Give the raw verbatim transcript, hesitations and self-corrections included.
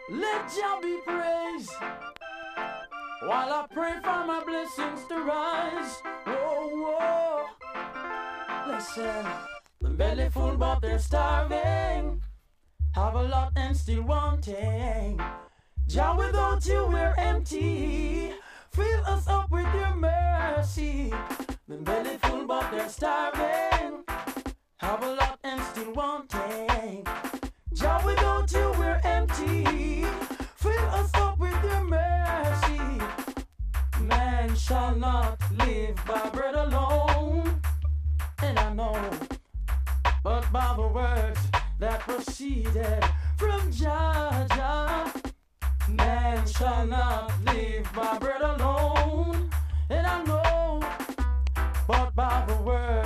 Let Jah be praised while I pray for my blessings to rise. Oh, whoa. Listen, the belly full but they're starving. Have a lot and still wanting. Jah, without you we're empty. Fill us up with your mercy. The belly full but they're starving. Have a lot and still wanting. Jah, without you we're empty. Fill us up with your mercy. Man shall not live by bread alone, and I know, but by the words that proceeded from Jah Jah. Man shall not live by bread alone, and I know, but by the words